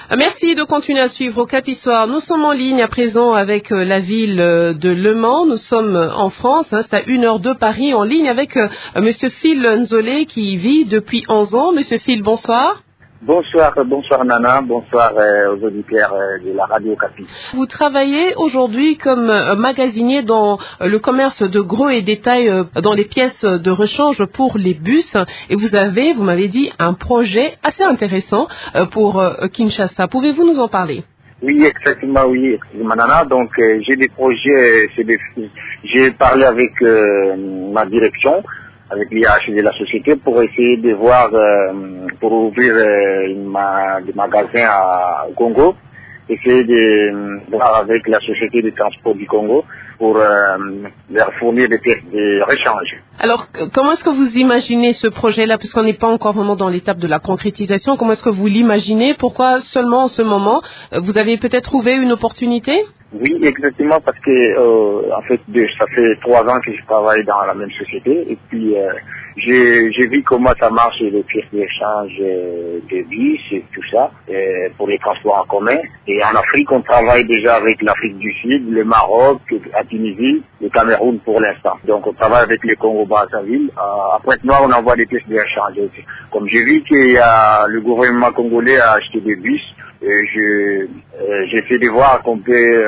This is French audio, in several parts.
Merci de continuer à suivre Okapi Soir. Nous sommes en ligne à présent avec la ville de Le Mans. Nous sommes en France, c'est à 1 heure de Paris, en ligne avec Monsieur Phil Nzolé qui y vit depuis 11 ans. Monsieur Phil, bonsoir. Bonsoir Nana, bonsoir aux auditeurs de la radio Okapi. Vous travaillez aujourd'hui comme magasinier dans le commerce de gros et détail dans les pièces de rechange pour les bus et vous m'avez dit, un projet assez intéressant pour Kinshasa. Pouvez-vous nous en parler? Oui, exactement, oui, Nana. Donc j'ai des projets, j'ai parlé avec ma direction, avec l'IH de la société pour essayer de voir, pour ouvrir des magasins à Congo, essayer de voir avec la société de transport du Congo pour leur fournir des pièces de rechange. Alors, comment est-ce que vous imaginez ce projet-là, puisqu'on n'est pas encore vraiment dans l'étape de la concrétisation, comment est-ce que vous l'imaginez? Pourquoi seulement en ce moment? Vous avez peut-être trouvé une opportunité? Oui, exactement, parce que en fait, ça fait 3 ans que je travaille dans la même société et puis j'ai vu comment ça marche les pièces d'échange de bus et tout ça pour les transports en commun. Et en Afrique, on travaille déjà avec l'Afrique du Sud, le Maroc, la Tunisie, le Cameroun pour l'instant. Donc on travaille avec le Congo-Brazzaville. Après moi, on envoie des pièces d'échange. Comme j'ai vu que le gouvernement congolais a acheté des bus, j'essaie de voir qu'on peut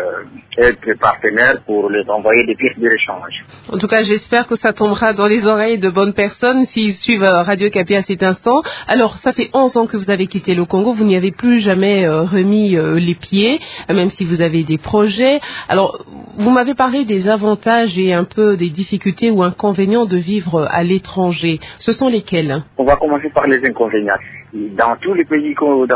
être partenaire pour les envoyer des pièces de rechange. En tout cas, j'espère que ça tombera dans les oreilles de bonnes personnes s'ils suivent Radio Okapi à cet instant. Alors, ça fait 11 ans que vous avez quitté le Congo, vous n'y avez plus jamais remis les pieds, même si vous avez des projets. Alors, vous m'avez parlé des avantages et un peu des difficultés ou inconvénients de vivre à l'étranger. Ce sont lesquels? On va commencer par les inconvénients. Dans tous les pays qu'on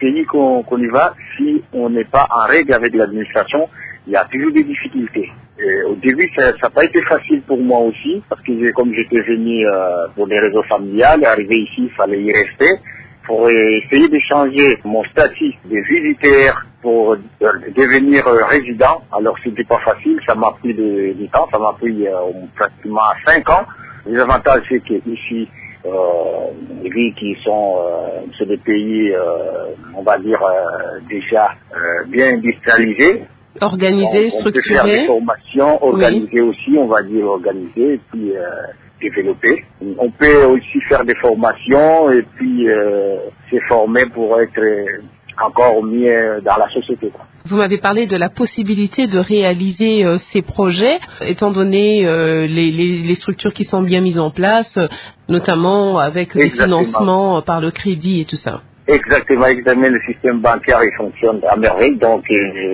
y va, si on n'est pas en règle avec l'administration, il y a toujours des difficultés. Au début, ça n'a pas été facile pour moi aussi, parce que comme j'étais venu pour des raisons familiales, arrivé ici, il fallait y rester, pour essayer de changer mon statut de visiteur pour devenir résident. Alors c'était pas facile, ça m'a pris du temps, ça m'a pris pratiquement 5 ans. Les avantages, c'est qu'ici, les pays qui sont sur des pays, on va dire, déjà bien industrialisés. Organisés, structurés. On peut faire des formations, organisées aussi, on va dire organisées, et puis développer. On peut aussi faire des formations et puis se former pour être encore mieux dans la société. Vous m'avez parlé de la possibilité de réaliser ces projets, étant donné les structures qui sont bien mises en place, notamment avec des financements par le crédit et tout ça. Exactement, le système bancaire il fonctionne à merveille, donc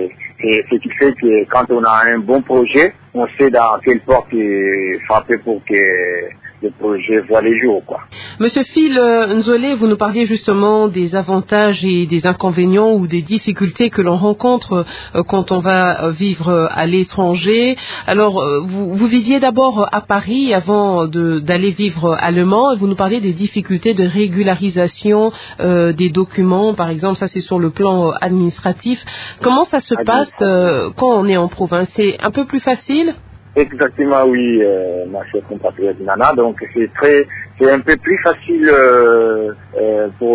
ce qui fait que quand on a un bon projet, on sait dans quelle porte frapper pour que le projet voit les jours, quoi. Monsieur Phil Nzolé, vous nous parliez justement des avantages et des inconvénients ou des difficultés que l'on rencontre quand on va vivre à l'étranger. Alors, vous viviez d'abord à Paris avant d'aller vivre à Le Mans et vous nous parliez des difficultés de régularisation des documents, par exemple, ça c'est sur le plan administratif. Comment ça se passe quand on est en province? C'est un peu plus facile? Exactement, oui, ma chère compatriote Nana. Donc c'est un peu plus facile pour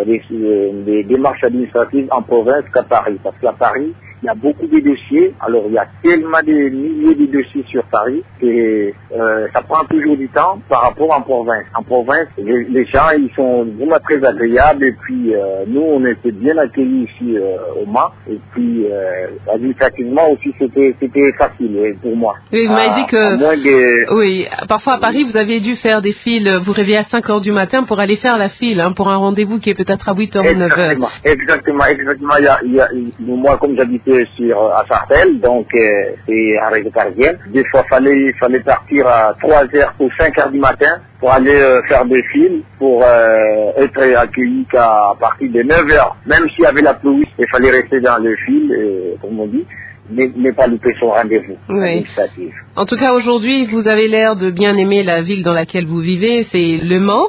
les démarches administratives en province qu'à Paris, parce qu'à Paris il y a beaucoup de dossiers. Alors il y a tellement de milliers de dossiers sur Paris que ça prend toujours du temps par rapport en province. En province, les gens ils sont vraiment très agréables et puis nous on était bien accueillis ici au Mans et puis administrativement aussi c'était facile pour moi. Oui, vous m'avez dit que oui, parfois à Paris vous aviez dû faire des files, vous réveillez à 5 heures du matin pour aller faire la file pour un rendez-vous qui est peut-être à 8 heures ou 9 heures. Exactement. Moi comme j'habite à Sartelle, donc c'est en région parisienne. Des fois, fallait partir à 3 heures ou 5 heures du matin pour aller faire des files, pour être accueilli qu'à partir de 9 heures. Même s'il y avait la pluie, il fallait rester dans le fil, comme on dit, mais pas louper son rendez-vous administratif. En tout cas, aujourd'hui, vous avez l'air de bien aimer la ville dans laquelle vous vivez, c'est Le Mans.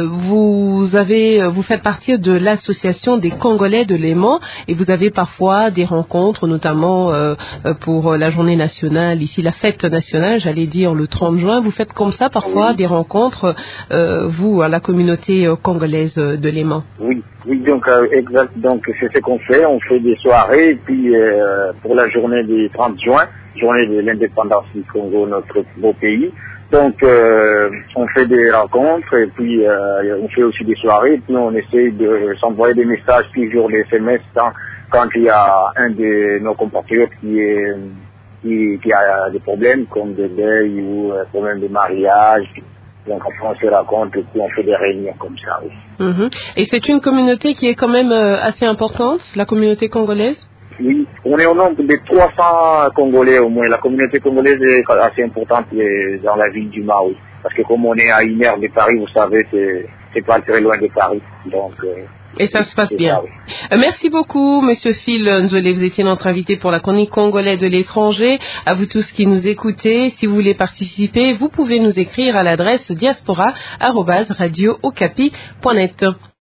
Vous faites partie de l'association des Congolais de Le Mans et vous avez parfois des rencontres, notamment pour la journée nationale, ici la fête nationale, j'allais dire le 30 juin. Vous faites comme ça parfois des rencontres, vous, à la communauté congolaise de Le Mans? Oui, Oui, donc exact. Donc c'est ce qu'on fait. On fait des soirées. Et puis pour la journée du 30 juin, journée de l'indépendance du Congo, notre beau pays. Donc on fait des rencontres et puis on fait aussi des soirées. Et puis on essaye de s'envoyer des messages toujours des SMS quand il y a un de nos compatriotes qui a des problèmes comme des deuils ou problèmes de mariage. Donc on se raconte et puis on fait des réunions comme ça. Oui. Et c'est une communauté qui est quand même assez importante, la communauté congolaise? Oui, on est au nombre de 300 Congolais au moins. La communauté congolaise est assez importante dans la ville du Mao. Parce que comme on est à 1 heure de Paris, vous savez, c'est pas très loin de Paris. Donc, et ça se passe bien. Ça, oui. Merci beaucoup, Monsieur Phil Nzolé. Vous étiez notre invité pour la chronique congolais de l'étranger. À vous tous qui nous écoutez, si vous voulez participer, vous pouvez nous écrire à l'adresse diaspora@radiookapi.net.